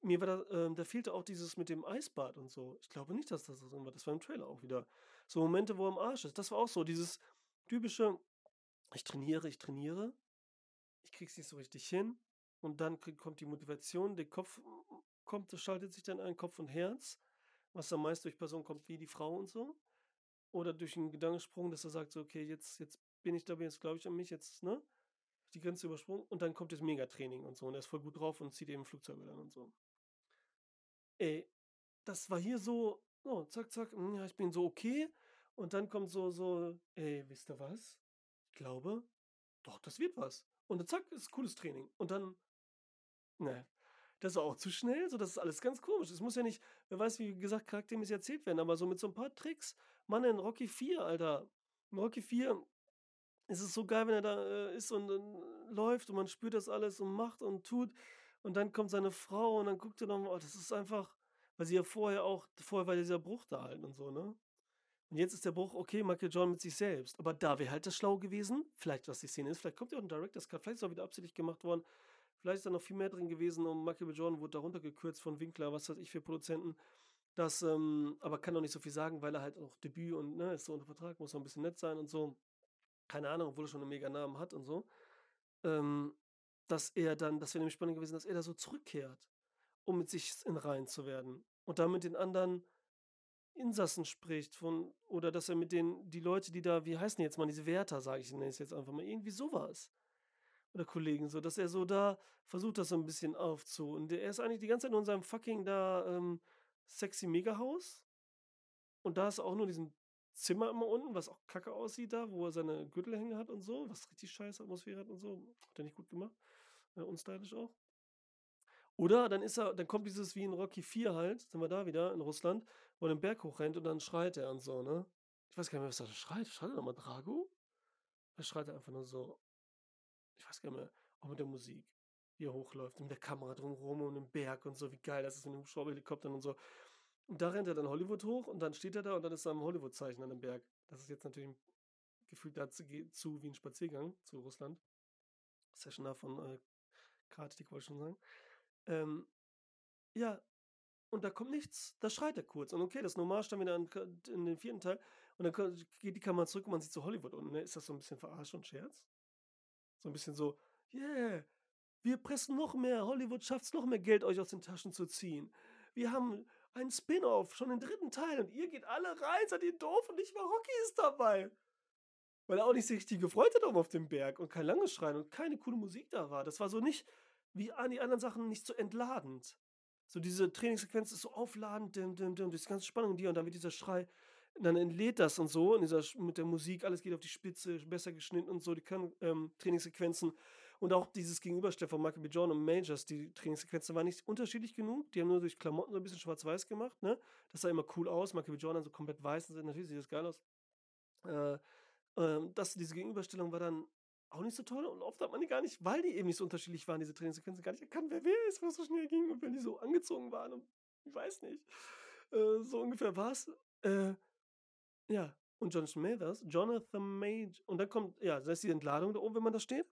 mir war da ähm, da fehlte auch dieses mit dem Eisbad und so. Ich glaube nicht, dass das da drin war. Das war im Trailer auch wieder. So Momente, wo er am Arsch ist. Das war auch so dieses typische: „Ich trainiere, ich trainiere, ich kriege es nicht so richtig hin." Und dann krieg kommt die Motivation, der Kopf kommt schaltet sich dann ein, Kopf und Herz, was dann meist durch Personen kommt wie die Frau und so. Oder durch 'n Gedankensprung, dass er sagt so: „Okay, jetzt jetzt bin ich dabei, jetzt glaube ich an mich, jetzt, ne, die Grenze übersprungen." Und dann kommt das Megatraining und so und er ist voll gut drauf und zieht eben Flugzeuge dann und so. Ey, das war hier so, so zack, zack, hm, ja, ich bin so okay. Und dann kommt so so: „Ey, wisst ihr was? Ich glaube, doch, das wird was." Und dann zack, ist cooles Training. Und dann, ne, das war auch zu schnell, so, das ist alles ganz komisch. Es muss ja nicht, wer weiß, wie gesagt, charaktermäßig erzählt werden, aber so mit so 'n paar Tricks. Mann, in Rocky vier, Alter. In Rocky vier ist es so geil, wenn er da, äh, ist und dann läuft und man spürt das alles und macht und tut. Und dann kommt seine Frau und dann guckt er noch mal, oh, das ist einfach, weil sie ja vorher auch, vorher war dieser Bruch da halt und so, ne? Und jetzt ist der Bruch, okay, Michael Jordan mit sich selbst. Aber da wäre halt das schlau gewesen, vielleicht was die Szene ist, vielleicht kommt ja auch 'n Director's Cut, vielleicht ist auch wieder absichtlich gemacht worden, vielleicht ist da noch viel mehr drin gewesen und Michael B. Jordan wurde da runtergekürzt von Winkler, was weiß ich für Produzenten. Das, ähm aber kann doch nicht so viel sagen, weil er halt auch Debüt und, ne, ist so unter Vertrag, muss auch 'n bisschen nett sein und so. Keine Ahnung, obwohl er schon 'n Mega-Namen hat und so. Ähm, dass er dann, das wäre nämlich spannend gewesen, dass er da so zurückkehrt, um mit sich in Reinen zu werden und dann mit den anderen Insassen spricht von, oder dass er mit den, die Leute, die da, wie heißen die jetzt mal, diese Wärter, sage ich nenne ich's jetzt einfach mal, irgendwie so was. Oder Kollegen so, dass er so da versucht, das so 'n bisschen aufzu und der er ist eigentlich die ganze Zeit nur in seinem fucking da, ähm, sexy Megahaus und da ist auch nur diesen Zimmer immer unten, was auch kacke aussieht da, wo er seine Gürtelhänge hat und so, was richtig scheiße Atmosphäre hat und so. Hat er nicht gut gemacht, äh, unstylisch auch. Oder dann ist er, dann kommt dieses wie in Rocky vier halt, sind wir da wieder in Russland, wo er den Berg hochrennt und dann schreit er und so, ne? Ich weiß gar nicht mehr, was er da schreit. Schreit er noch mal Drago? Oder schreit er einfach nur so? Ich weiß gar nicht mehr. Auch mit der Musik, wie er hochläuft und mit der Kamera drumherum und dem Berg und so, wie geil das ist mit dem Hubschrauberhelikoptern und so. Und da rennt er dann Hollywood hoch und dann steht er da und dann ist da 'n Hollywood-Zeichen an dem Berg. Das ist jetzt natürlich gefühlt dazu geht zu wie 'n Spaziergang zu Russland. Session da von, äh, Karate Kid wollte ich schon sagen. Ähm, ja, und da kommt nichts. Da schreit er kurz und okay, das Hommage dann wieder an Ka in den vierten Teil und dann ko geht die Kamera zurück und man sieht so Hollywood unten, ne? Ist das so 'n bisschen Verarsche und Scherz? So 'n bisschen so: „Yeah, wir pressen noch mehr. Hollywood schafft's, noch mehr Geld euch aus den Taschen zu ziehen. Wir haben einen Spin-off, schon den dritten Teil und ihr geht alle rein, seid ihr doof und nicht mal Rocky ist dabei." Weil er auch nicht sich richtig gefreut hat oben auf dem Berg und kein langes Schreien und keine coole Musik da war. Das war so nicht wie an die anderen Sachen, nicht so entladend. So diese Trainingssequenz ist so aufladend, dim, dim, dim, diese ganze Spannung in dir und dann wird dieser Schrei, dann entlädt das und so in dieser Sch mit der Musik, alles geht auf die Spitze, besser geschnitten und so, die können, ähm, Trainingssequenzen und auch dieses Gegenüberstellen von Michael B. Jordan und Majors, die Trainingssequenzen waren nicht unterschiedlich genug. Die haben nur durch Klamotten so 'n bisschen schwarz-weiß gemacht, ne? Das sah immer cool aus. Michael B. Jordan so komplett weiß, natürlich sieht das geil aus. Äh, ähm, das diese Gegenüberstellung war dann auch nicht so toll und oft hat man die gar nicht, weil die eben nicht so unterschiedlich waren, diese Trainingssequenzen, gar nicht erkannt, wer wer ist, was so schnell ging und wenn die so angezogen waren und ich weiß nicht. Äh, so ungefähr war's. Äh, ja, und Jonathan Mathers Jonathan Maj und dann kommt, ja, da ist die Entladung da oben, wenn man da steht.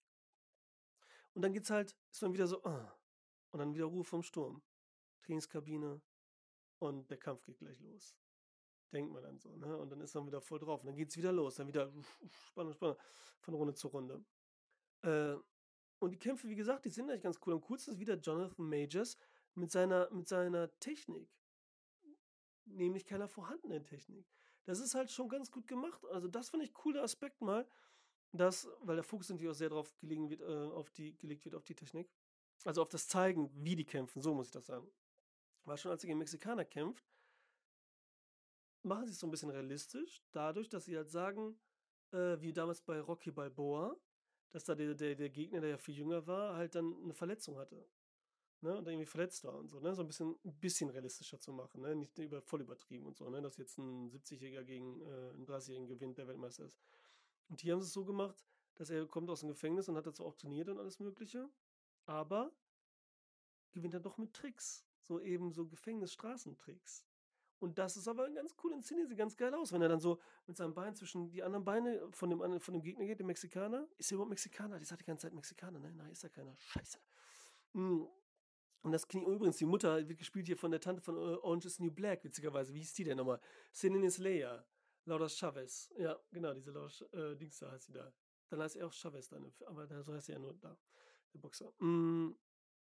Und dann geht's halt, ist man wieder so: „Ah." Und dann wieder Ruhe vorm Sturm. Trainingskabine und der Kampf geht gleich los. Denkt man dann so, ne? Und dann ist man wieder voll drauf. Und dann geht's wieder los. Dann wieder Spannung, Spannung von Runde zu Runde. Äh, und die Kämpfe, wie gesagt, die sind eigentlich ganz cool. Am coolsten ist wieder Jonathan Majors mit seiner mit seiner Technik, nämlich keiner vorhandenen Technik. Das ist halt schon ganz gut gemacht. Also, das finde ich cooler Aspekt mal, dass, weil der Fokus natürlich auch sehr drauf gelegen wird, äh, auf die gelegt wird auf die Technik. Also, auf das Zeigen, wie die kämpfen, so muss ich das sagen. Weil schon als er gegen Mexikaner kämpft, machen sie's so 'n bisschen realistisch, dadurch, dass sie halt sagen, äh, wie damals bei Rocky Balboa, dass da der der der Gegner, der ja viel jünger war, halt dann 'ne Verletzung hatte, ne, und irgendwie verletzt war und so, ne? So 'n bisschen 'n bisschen realistischer zu machen, ne? Nicht über voll übertrieben und so, ne, dass jetzt 'n Siebzigjähriger gegen, äh, 'n Dreißigjährigen gewinnt, der Weltmeister ist. Und hier haben sie's so gemacht, dass er kommt aus'm Gefängnis und hat da zwar auch trainiert und alles Mögliche, aber gewinnt er doch mit Tricks, so eben so Gefängnis-Straßentricks. Und das ist aber ganz cool inszeniert, sieht ganz geil aus, wenn er dann so mit seinem Bein zwischen die anderen Beine von dem anderen von dem Gegner geht, dem Mexikaner. Ist er überhaupt Mexikaner? Ich sage die ganze Zeit Mexikaner, ne? Nein, ist er keiner. Scheiße. Hm, Und das Knie übrigens, die Mutter wird gespielt hier von der Tante von, äh, Orange is the New Black, witzigerweise. Wie hieß die denn noch mal? Celine Slayton, Laura Chavez. Ja, genau, diese Laura Ch äh, Dings da heißt sie da. Dann heißt sie auch Chavez dann, im F aber da so heißt sie ja nur da, der Boxer. Hm,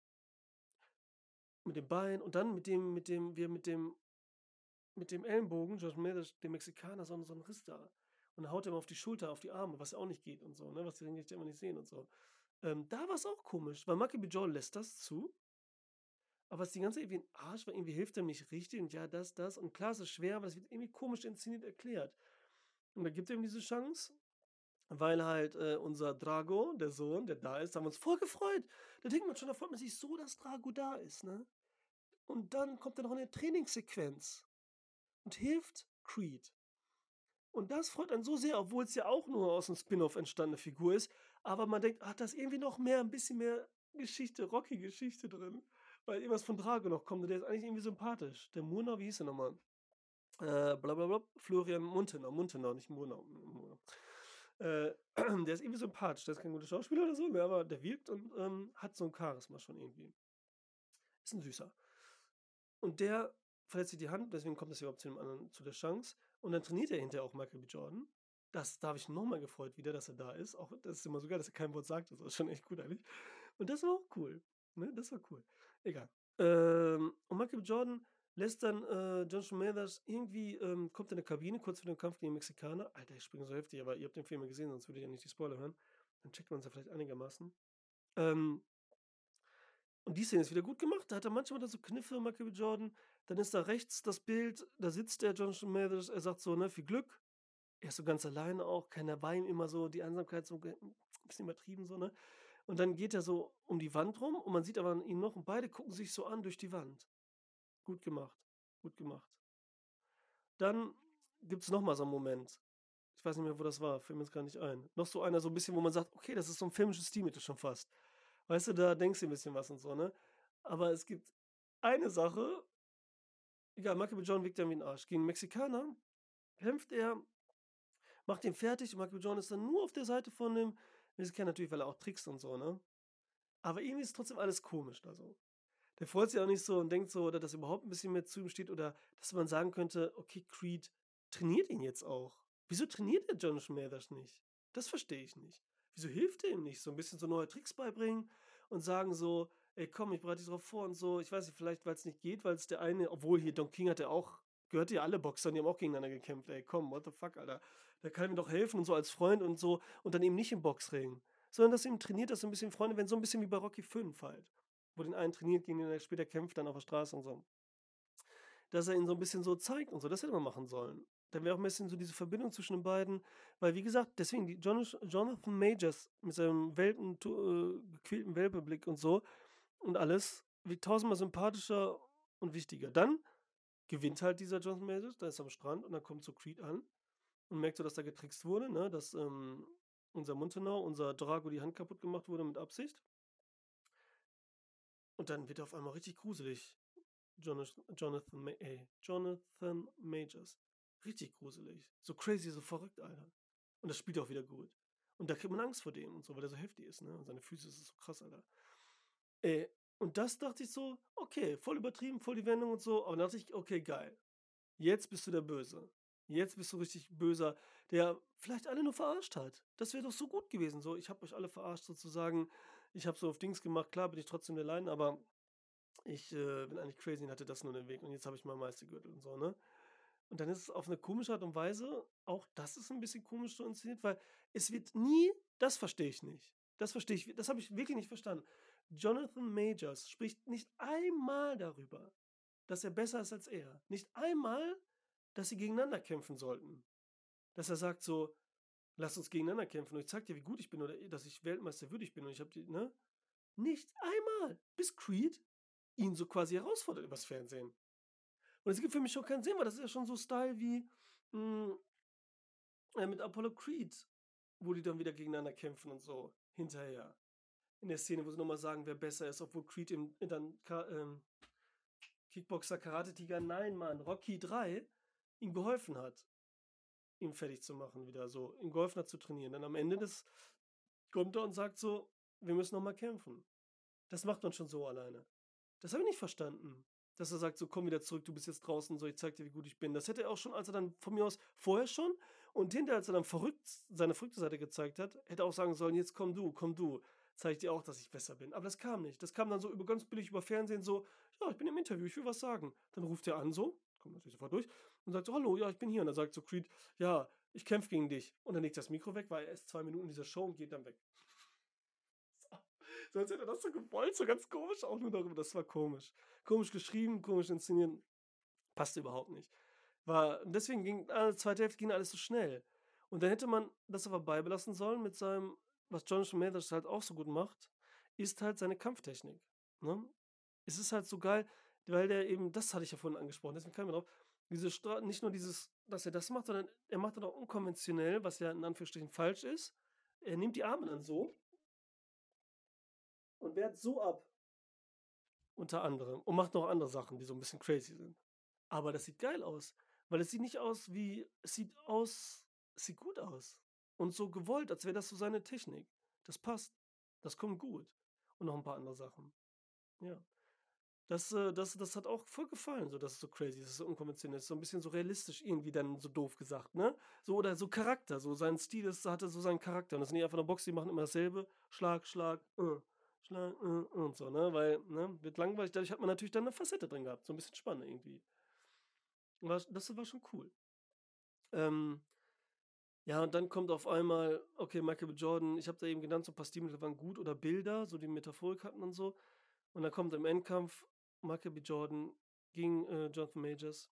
mit dem Bein und dann mit dem mit dem wie er mit dem mit dem Ellenbogen, George Mendes, dem Mexikaner, so 'n so 'n Riss da. Und dann haut er ihm auf die Schulter, auf die Arme, was ja auch nicht geht und so, ne, was die Ringrichter immer nicht sehen und so. Ähm, da war's auch komisch, weil Michael B. Jordan lässt das zu, aber ist die ganze Zeit wie 'n Arsch, weil irgendwie hilft er ihm nicht richtig und ja, das, das. Und klar, es ist schwer, aber das wird irgendwie komisch inszeniert erklärt. Und dann gibt er ihm diese Chance, weil halt, äh, unser Drago, der Sohn, der da ist, da haben wir uns voll gefreut. Da denkt man schon, da freut man sich so, dass Drago da ist, ne? Und dann kommt er noch in 'ne Trainingssequenz und hilft Creed. Und das freut einen so sehr, obwohl's ja auch nur aus 'nem Spin-off entstandene Figur ist, aber man denkt: „Ach, da ist irgendwie noch mehr 'n bisschen mehr Geschichte, Rocky-Geschichte drin“, weil irgendwas von Drago noch kommt und der ist eigentlich irgendwie sympathisch. Der Murnau, wie hieß der noch mal? Äh, blablabla, Florian Muntener, Muntener, nicht Murnau. Murnau. Äh, der ist irgendwie sympathisch. Der ist kein guter Schauspieler oder so, ne, aber der wirkt und, ähm, hat so 'n Charisma schon irgendwie. Ist 'n Süßer. Und der verletzt sich die Hand, deswegen kommt es überhaupt zu dem anderen zu der Chance. Und dann trainiert er hinterher auch Michael B. Jordan. Das da habe ich noch mal gefreut wieder, dass er da ist. Auch das ist immer so geil, dass er kein Wort sagt. Das ist schon echt gut eigentlich. Und das war auch cool, ne? Das war cool. Egal. Ähm, und Michael B. Jordan lässt dann, äh, Jonathan Majors irgendwie, ähm kommt in 'ne Kabine kurz vor dem Kampf gegen den Mexikaner. Alter, ich springe so heftig, aber ihr habt den Film ja gesehen, sonst würdet ihr ja nicht die Spoiler hören. Dann checkt man's ja vielleicht einigermaßen. Ähm und die Szene ist wieder gut gemacht. Da hat er manchmal da so Kniffe, Michael B. Jordan. Dann ist da rechts das Bild, da sitzt der Jonathan Majors, er sagt so, ne: „Viel Glück.“ Er ist so ganz alleine auch, keiner bei ihm, immer so die Einsamkeit so ge bisschen übertrieben so, ne? Und dann geht er so um die Wand rum und man sieht aber ihn noch und beide gucken sich so an durch die Wand. Gut gemacht, gut gemacht. Dann gibt's noch mal so 'n Moment. Ich weiß nicht mehr, wo das war, fällt mir jetzt grad nicht ein. Noch so einer so 'n bisschen, wo man sagt: „Okay, das ist so 'n filmisches Stilmittel schon fast.“ Weißt du, da denkst du dir 'n bisschen was und so, ne? Aber es gibt eine Sache, ja, Michael B. Jordan wirkt dann wie 'n Arsch. Gegen 'n Mexikaner kämpft er, macht ihn fertig und Michael B. Jordan ist dann nur auf der Seite von dem Mexikaner natürlich, weil er auch trickst und so, ne? Aber irgendwie ist trotzdem alles komisch da so. Der freut sich auch nicht so und denkt so oder dass überhaupt 'n bisschen mehr zu ihm steht oder dass man sagen könnte: „Okay, Creed trainiert ihn jetzt auch. Wieso trainiert er Jonathan Majors nicht? Das verstehe ich nicht. Wieso hilft er ihm nicht? So 'n bisschen so neue Tricks beibringen und sagen so: „Ey, komm, ich bereite dich drauf vor“ und so. Ich weiß nicht, vielleicht weil's nicht geht, weil's der eine obwohl hier Don King hat ja auch gehört ja alle Boxern, die haben auch gegeneinander gekämpft. Ey, komm, what the fuck, Alter. Der kann mir doch helfen und so als Freund und so und dann eben nicht im Boxring, sondern dass er ihn trainiert, dass so 'n bisschen Freunde werden, so 'n bisschen wie bei Rocky fünf halt, wo den einen trainiert, gegen den er später kämpft dann auf der Straße und so. Dass er ihn so 'n bisschen so zeigt und so, das hätte man machen sollen. Dann wäre auch 'n bisschen so diese Verbindung zwischen den beiden weil wie gesagt, deswegen die Jonas Jonathan Majors mit seinem Welpentu äh, gequälten Welpenblick und so und alles wirkt tausendmal sympathischer und wichtiger. Dann gewinnt halt dieser Jonathan Majors, der ist am Strand und dann kommt so Creed an und merkt so, dass da getrickst wurde, ne, dass, ähm, unser Muntener, unser Drago die Hand kaputt gemacht wurde mit Absicht. Und dann wird er auf einmal richtig gruselig. Jonas Jonathan Ma ey, Jonathan Majors. Richtig gruselig. So crazy, so verrückt, Alter. Und das spielt er auch wieder gut. Und da kriegt man Angst vor dem und so, weil der so heftig ist, ne? Und seine Füße ist so krass, Alter. Äh, und das dachte ich so: „Okay, voll übertrieben, voll die Wendung und so.“ Aber dann dachte ich: „Okay, geil. Jetzt bist du der Böse. Jetzt bist du richtig Böser, der vielleicht alle nur verarscht hat. Das wäre doch so gut gewesen, so: „Ich habe euch alle verarscht sozusagen. Ich habe so auf Dings gemacht. Klar bin ich trotzdem der Lion, aber ich, äh, bin eigentlich crazy und hatte das nur den Weg und jetzt habe ich meinen Meistergürtel“ und so, ne? Und dann ist es auf 'ne komische Art und Weise auch das ist 'n bisschen komisch so inszeniert, weil es wird nie das verstehe ich nicht. Das verstehe ich das habe ich wirklich nicht verstanden. Jonathan Majors spricht nicht einmal darüber, dass er besser ist als er. Nicht einmal, dass sie gegeneinander kämpfen sollten. Dass er sagt so: „Lass uns gegeneinander kämpfen und ich zeige dir, wie gut ich bin oder dass ich Weltmeister würdig bin und ich habe die“ ne? Nicht einmal, bis Creed ihn so quasi herausfordert übers Fernsehen. Und es gibt für mich schon keinen Sinn, weil das ist ja schon so Style wie, hm äh, mit Apollo Creed, wo die dann wieder gegeneinander kämpfen und so, hinterher. In der Szene, wo sie noch mal sagen, wer besser ist, obwohl Creed im dann Ka ähm, Kickboxer, Karate Tiger, nein, Mann, Rocky drei ihm geholfen hat, ihn fertig zu machen wieder so, ihm geholfen hat zu trainieren. Dann am Ende des kommt er und sagt so: „Wir müssen noch mal kämpfen.“ Das macht man schon so alleine. Das habe ich nicht verstanden, dass er sagt so: „Komm wieder zurück, du bist jetzt draußen, so, ich zeige dir, wie gut ich bin.“ Das hätte er auch schon, als er dann von mir aus vorher schon und hinterher, als er dann verrückt seine verrückte Seite gezeigt hat, hätte er auch sagen sollen: „Jetzt komm du, komm du, zeige ich dir auch, dass ich besser bin.“ Aber das kam nicht. Das kam dann so über ganz billig über Fernsehen so: „Ja, ich bin im Interview, ich will was sagen.“ Dann ruft er an so, kommt natürlich sofort durch und sagt so: „Hallo, ja, ich bin hier.“ Und dann sagt so Creed: „Ja, ich kämpfe gegen dich.“ Und dann legt er das Mikro weg, war erst zwei Minuten in dieser Show und geht dann weg. So als hätte er das so gewollt, so ganz komisch auch nur darüber. Das war komisch. Komisch geschrieben, komisch inszeniert, passte überhaupt nicht. War deswegen ging äh, zweite Hälfte ging alles so schnell. Und dann hätte man das aber beibelassen sollen mit seinem was Jonathan Majors halt auch so gut macht, ist halt seine Kampftechnik, ne? Es ist halt so geil, weil der eben das hatte ich ja vorhin angesprochen, deswegen kam ich drauf, diese Stra nicht nur dieses, dass er das macht, sondern er macht dann auch unkonventionell, was ja in Anführungsstrichen falsch ist. Er nimmt die Arme dann so und wehrt so ab. Unter anderem. Und macht noch andere Sachen, die so 'n bisschen crazy sind. Aber das sieht geil aus, weil es sieht nicht aus wie es sieht aus es sieht gut aus und so gewollt, als wäre das so seine Technik. Das passt. Das kommt gut. Und noch 'n paar andere Sachen. Ja. Das, äh das das hat auch voll gefallen, so dass es so crazy ist, so unkonventionell ist, so 'n bisschen so realistisch irgendwie dann so doof gesagt, ne? So oder so Charakter, so sein Stil ist hatte so seinen Charakter und das sind nicht einfach nur Boxer, die machen immer dasselbe. Schlag, Schlag, äh, Schlag, äh, und so, ne? Weil, ne, wird langweilig. Dadurch hat man natürlich dann 'ne Facette drin gehabt, so 'n bisschen spannend irgendwie. War das war schon cool. Ähm, ja, und dann kommt auf einmal okay, Michael B. Jordan, ich habe da eben genannt, so 'n paar Stilmittel waren gut oder Bilder, so die Metaphorik hatten und so. Und dann kommt im Endkampf Michael B. Jordan gegen, äh, Jonathan Majors.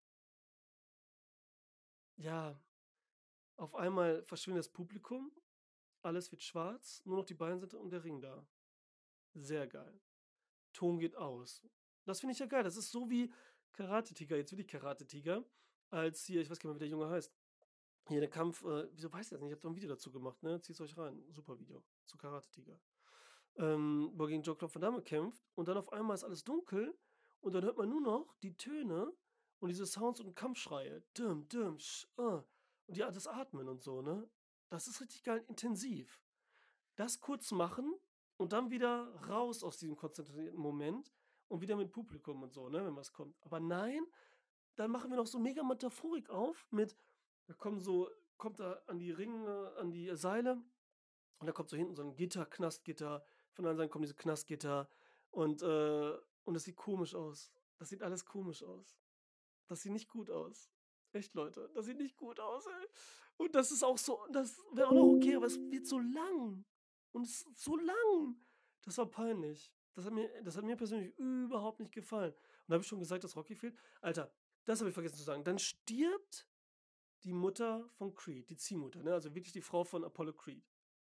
Ja, auf einmal verschwindet das Publikum, alles wird schwarz, nur noch die beiden sind und der Ring da. Sehr geil. Ton geht aus. Das finde ich ja geil. Das ist so wie Karate Tiger, jetzt wirklich Karate Tiger, als hier ich weiß gar nicht mehr, wie der Junge heißt. Hier der Kampf, äh wieso weiß ich das nicht? Ich habe da 'n Video dazu gemacht, ne? Zieht's euch rein. Super Video zu Karate Tiger. Ähm, wo er gegen Jean-Claude Van Damme kämpft und dann auf einmal ist alles dunkel und dann hört man nur noch die Töne und diese Sounds und Kampfschreie. Dim, dim, sch, äh. Und ja, das Atmen und so, ne? Das ist richtig geil intensiv. Das kurz machen und dann wieder raus aus diesem konzentrierten Moment und wieder mit Publikum und so, ne, wenn was kommt. Aber nein, dann machen wir noch so mega Metaphorik auf mit da kommen so kommt da an die Ringe an die Seile und da kommt so hinten so 'n Gitter, Knastgitter. Von der anderen Seite kommen diese Knastgitter und, äh und das sieht komisch aus. Das sieht alles komisch aus. Das sieht nicht gut aus. Echt, Leute, das sieht nicht gut aus, ey. Und das ist auch so das wäre auch noch okay, aber es wird so lang und es ist so lang. Das war peinlich. Das hat mir das hat mir persönlich überhaupt nicht gefallen. Und da habe ich schon gesagt, dass Rocky fehlt. Alter, das habe ich vergessen zu sagen. Dann stirbt die Mutter von Creed, die Ziehmutter, ne, also wirklich die Frau von Apollo Creed.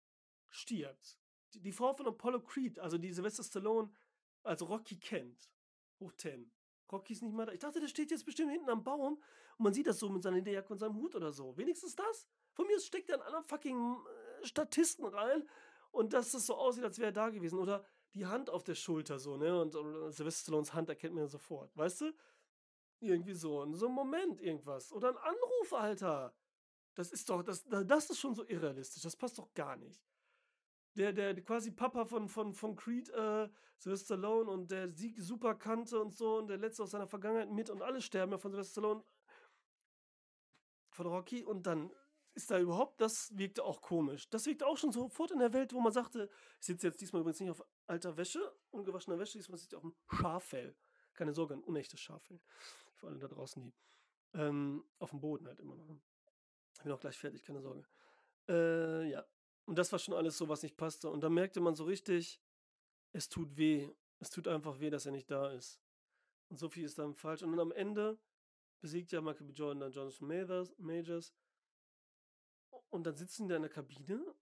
Stirbt. Die die Frau von Apollo Creed, also die Sylvester Stallone als Rocky kennt. Hoch zehn. Rocky ist nicht mal da. Ich dachte, der steht jetzt bestimmt hinten am Baum und man sieht das so mit seiner Lederjacke und seinem Hut oder so. Wenigstens das. Von mir aus steckt er 'n anderen fucking, äh, Statisten rein und dass das so aussieht, als wäre er da gewesen oder die Hand auf der Schulter so, ne, und, äh, Sylvester Stallones Hand erkennt man ja sofort, weißt du? Irgendwie so in so 'n Moment irgendwas oder 'n Anruf, Alter. Das ist doch das das ist schon so irrealistisch. Das passt doch gar nicht. Der der quasi Papa von von von Creed, äh, Sylvester Stallone und der sie super kannte und so und der Letzte aus seiner Vergangenheit mit und alle sterben ja von Sylvester Stallone von Rocky und dann ist da überhaupt das wirkte auch komisch. Das wirkte auch schon sofort in der Welt, wo man sagte ich sitze jetzt diesmal übrigens nicht auf alter Wäsche, ungewaschener Wäsche, diesmal sitze ich auf'm Schaffell. Keine Sorge, 'n unechtes Schaffell. Für alle da draußen, die ähm, auf'm Boden halt immer noch, ne? Ich bin auch gleich fertig, keine Sorge. Äh, ja. Und das war schon alles so, was nicht passte. Und da merkte man so richtig, es tut weh. Es tut einfach weh, dass er nicht da ist. Und so viel ist dann falsch. Und dann am Ende besiegt ja Michael B. Jordan dann Jonathan Mathers Majors. U und dann sitzen die da in der Kabine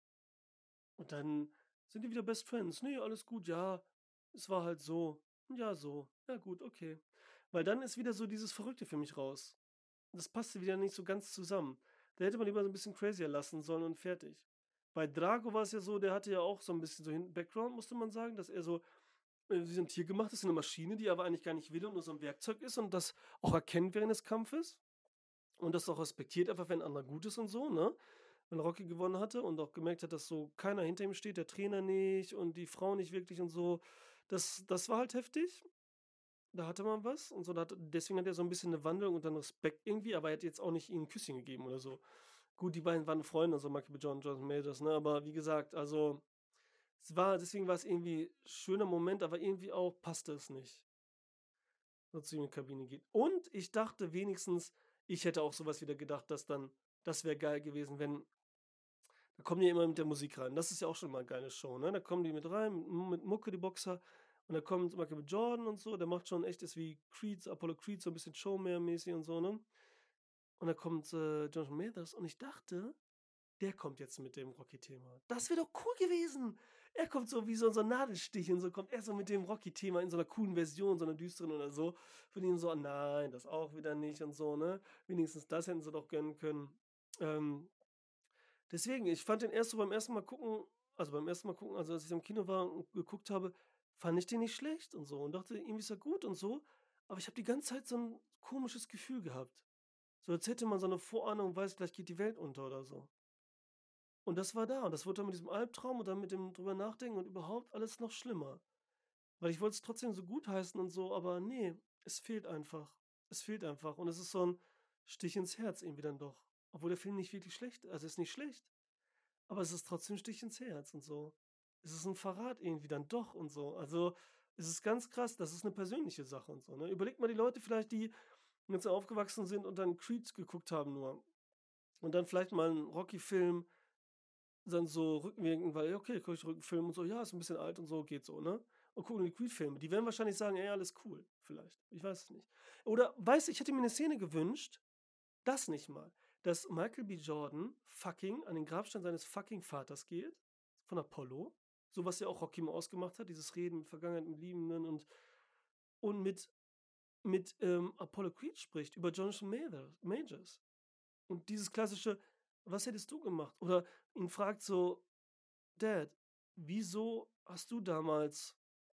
und dann sind die wieder Best Friends. „Ne, alles gut, ja, es war halt so. Ja, so. Ja gut, okay.“ Weil dann ist wieder so dieses Verrückte für mich raus. Das passte wieder nicht so ganz zusammen. Da hätte man lieber so 'n bisschen crazier lassen sollen und fertig. Bei Drago war es ja so, der hatte ja auch so 'n bisschen so hinten Background, musste man sagen, dass er so, äh, wie so 'n Tier gemacht ist, so 'ne Maschine, die aber eigentlich gar nicht will und nur so 'n Werkzeug ist und das auch erkennt während des Kampfes und das auch respektiert, einfach wenn 'n anderer gut ist und so, ne? Wenn Rocky gewonnen hatte und auch gemerkt hat, dass so keiner hinter ihm steht, der Trainer nicht und die Frau nicht wirklich und so. Das das war halt heftig. da hatte man was und so, da hat deswegen hat er so 'n bisschen 'ne Wandlung und dann Respekt irgendwie, aber er hat jetzt auch nicht ihm 'n Küsschen gegeben oder so. Gut, die beiden waren Freunde, also Michael B. Jordan und Jonathan Majors, ne, aber wie gesagt, also, es war deswegen war's irgendwie schöner Moment, aber irgendwie auch passte es nicht so zu ihm in die Kabine geht. Und ich dachte wenigstens ich hätte auch so was wieder gedacht, dass dann das wäre geil gewesen, wenn da kommen die ja immer mit der Musik rein. Das ist ja auch schon mal 'ne geile Show, ne? Da kommen die mit rein, m mit Mucke, die Boxer, und dann kommt Michael B. Jordan und so, der macht schon echt ist wie Creed, so Apollo Creed, so 'n bisschen Showman-mäßig und so, ne? Und dann kommt, äh, Jonathan Majors und ich dachte, der kommt jetzt mit dem Rocky-Thema. Das wäre doch cool gewesen! Er kommt so wie so so 'n Nadelstich und so kommt er so mit dem Rocky-Thema in so 'ner coolen Version, so 'ner düsteren oder so. Von ihm so: „Nein, das auch wieder nicht“ und so, ne? Wenigstens das hätten sie doch gönnen können. Ähm, deswegen, ich fand den erst so beim ersten Mal gucken also, beim ersten Mal gucken, also, als ich im Kino war und geguckt habe, fand ich den nicht schlecht und so und dachte, irgendwie ist er gut und so, aber ich habe die ganze Zeit so 'n komisches Gefühl gehabt. So als hätte man so 'ne Vorahnung, weiß, gleich geht die Welt unter oder so. Und das war da und das wurde dann mit diesem Albtraum und dann mit dem drüber nachdenken und überhaupt alles noch schlimmer. Weil ich wollte es trotzdem so gutheißen und so, aber ne, es fehlt einfach. Es fehlt einfach und es ist so 'n Stich ins Herz irgendwie dann doch. Obwohl der Film nicht wirklich schlecht also, ist nicht schlecht, aber es ist trotzdem 'n Stich ins Herz und so. Es ist 'n Verrat irgendwie dann doch und so. Also, es ist ganz krass, das ist 'ne persönliche Sache und so, ne? Überlegt mal die Leute vielleicht, die jetzt so aufgewachsen sind und dann Creed geguckt haben nur und dann vielleicht mal 'n Rocky-Film dann so rückwirkend, weil ja, okay, gucke ich Rocky-Film und so, ja, ist 'n bisschen alt und so, geht so, ne? Und gucken die Creed-Filme. Die werden wahrscheinlich sagen: „Ey, alles cool“, vielleicht. Ich weiß es nicht. Oder weißt du, ich hätte mir 'ne Szene gewünscht, das nicht mal, dass Michael B. Jordan fucking an den Grabstein seines fucking Vaters geht, von Apollo, so was ja auch Rocky immer ausgemacht hat, dieses Reden mit Vergangenheit, mit Liebenden und und mit mit, ähm, Apollo Creed spricht über Jonathan Mather Majors. Und dieses klassische: „Was hättest du gemacht?“ Oder ihn fragt so: „Dad, wieso hast du damals“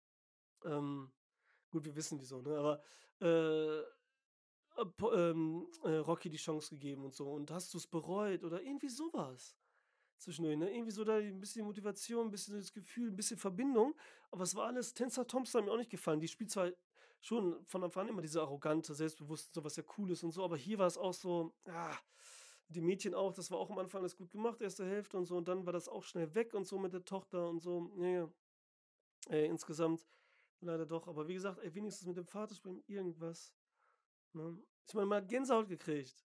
ähm, gut, wir wissen wieso, ne, aber, äh, Apo ähm, äh, Rocky die Chance gegeben und so und hast du's bereut oder irgendwie so was zwischendurch, ne? Irgendwie so da 'n bisschen Motivation, 'n bisschen das Gefühl, 'n bisschen Verbindung, aber es war alles Tessa Thompson hat mir auch nicht gefallen. Die spielt zwar schon von Anfang an immer diese arrogante, selbstbewusste, so was ja cool ist und so, aber hier war es auch so, ah, die Mädchen auch, das war auch am Anfang alles gut gemacht, erste Hälfte und so und dann war das auch schnell weg und so mit der Tochter und so. Ne, äh, insgesamt leider doch. Aber wie gesagt, ey, wenigstens mit dem Vater sprechen, irgendwas, ne? Ich meine, man hat Gänsehaut gekriegt,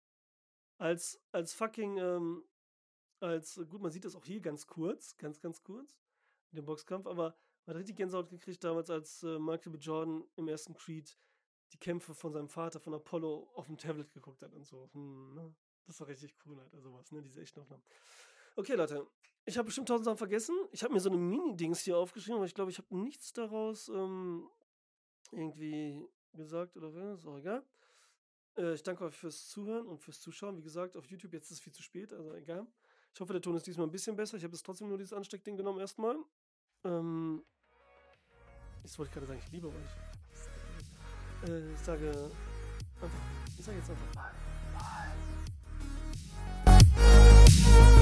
als als fucking, ähm als gut, man sieht das auch hier ganz kurz, ganz, ganz kurz, den Boxkampf, aber man hat richtig Gänsehaut gekriegt damals, als, äh, Michael B. Jordan im ersten Creed die Kämpfe von seinem Vater, von Apollo aufm Tablet geguckt hat und so, hm, ne? Das war richtig cool halt, also was, ne, diese Echtnaufnahmen. Okay, Leute, ich habe bestimmt tausend Sachen vergessen. Ich habe mir so 'ne Mini-Dings hier aufgeschrieben, aber ich glaube, ich habe nichts daraus, ähm, irgendwie gesagt oder ist auch egal. Äh, ich danke euch fürs Zuhören und fürs Zuschauen. Wie gesagt, auf YouTube jetzt ist es viel zu spät, also egal. Ich hoffe, der Ton ist diesmal 'n bisschen besser. Ich habe jetzt trotzdem nur dieses Ansteckding genommen erst mal. Ähm jetzt wollte ich grade sagen, ich liebe euch. Äh, ich sage einfach ich sage jetzt einfach: „Bye, bye.“